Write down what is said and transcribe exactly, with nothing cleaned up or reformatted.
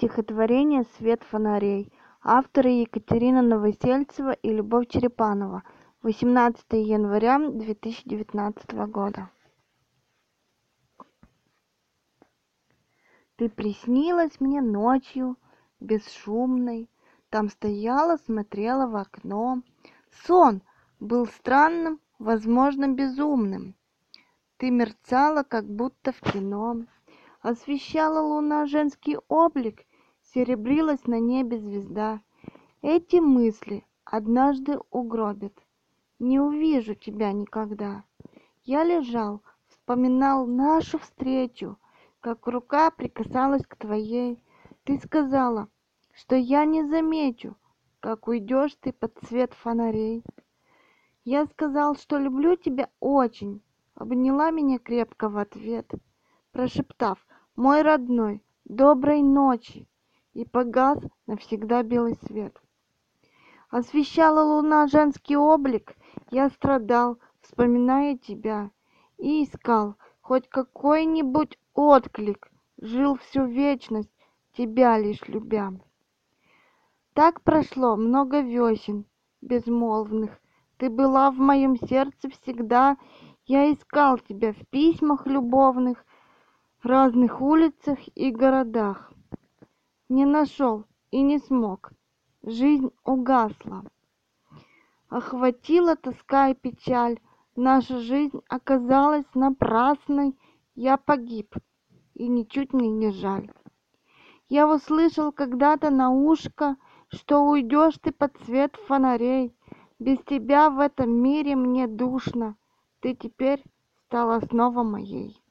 Стихотворение «Свет фонарей». Авторы Екатерина Новосельцева и Любовь Черепанова. восемнадцатое января две тысячи девятнадцатого года. Ты приснилась мне ночью, бесшумной, там стояла, смотрела в окно. Сон был странным, возможно, безумным. Ты мерцала, как будто в кино. Освещала луна женский облик, серебрилась на небе звезда. Эти мысли однажды угробят. Не увижу тебя никогда. Я лежал, вспоминал нашу встречу, как рука прикасалась к твоей. Ты сказала, что я не заметю, как уйдешь ты под свет фонарей. Я сказал, что люблю тебя очень, обняла меня крепко в ответ, прошептав: мой родной, доброй ночи, и погас навсегда белый свет. Освещала луна женский облик, я страдал, вспоминая тебя, и искал хоть какой-нибудь отклик, жил всю вечность, тебя лишь любя. Так прошло много весен безмолвных, ты была в моем сердце всегда, я искал тебя в письмах любовных, разных улицах и городах. Не нашел и не смог, жизнь угасла. Охватила тоска и печаль, наша жизнь оказалась напрасной, я погиб, и ничуть мне не жаль. Я услышал когда-то на ушко, что уйдешь ты под свет фонарей, без тебя в этом мире мне душно, ты теперь стала снова моей.